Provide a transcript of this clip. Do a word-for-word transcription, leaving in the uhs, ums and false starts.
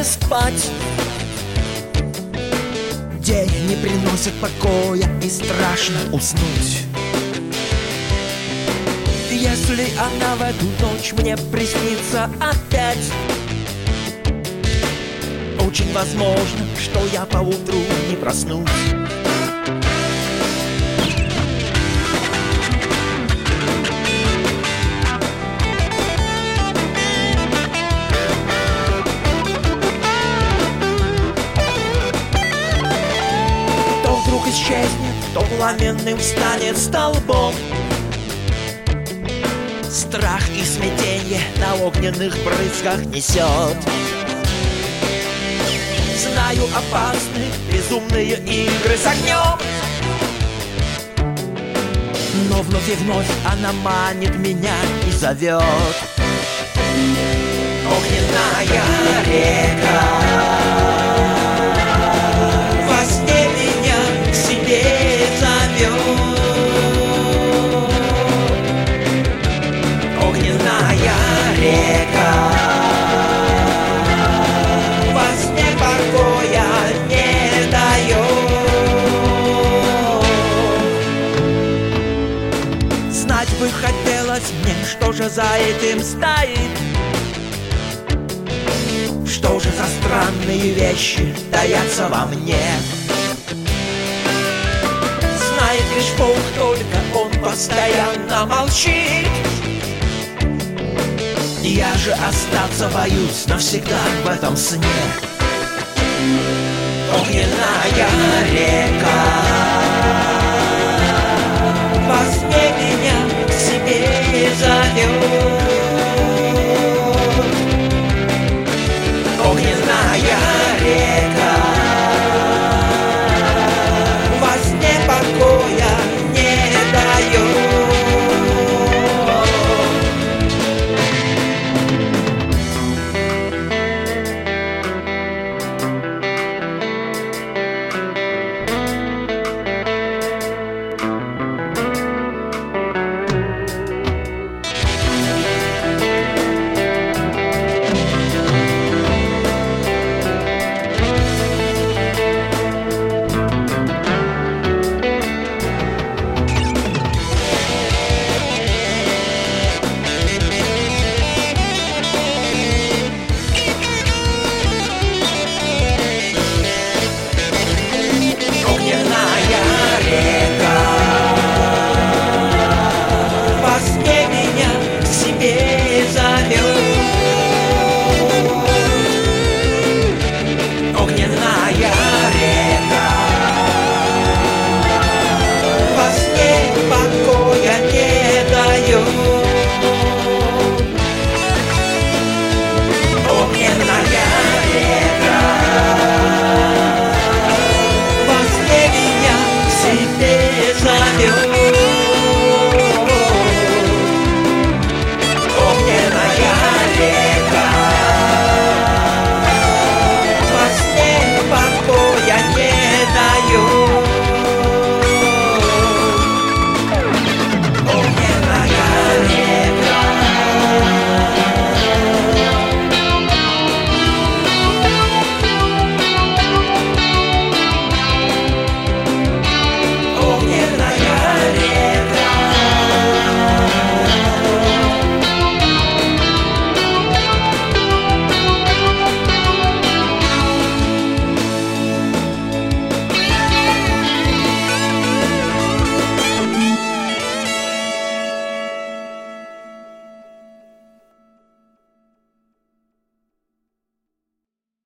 спать. День не приносит покоя, и страшно уснуть. Если она в эту ночь мне приснится опять, очень возможно, что я поутру не проснусь. То вдруг исчезнет, то пламенным станет столбом. Страх и смятенье на огненных брызгах несет. Знаю, опасны безумные игры с огнем, но вновь и вновь она манит меня и зовет. Огненная река, во сне меня к себе зовет. Огненная река, во сне покоя не дает. Знать бы хотелось мне, что же за этим стоит, что же за странные вещи таятся во мне. Знает лишь Бог, только Он постоянно молчит. Я же остаться боюсь навсегда в этом сне. Огненная река,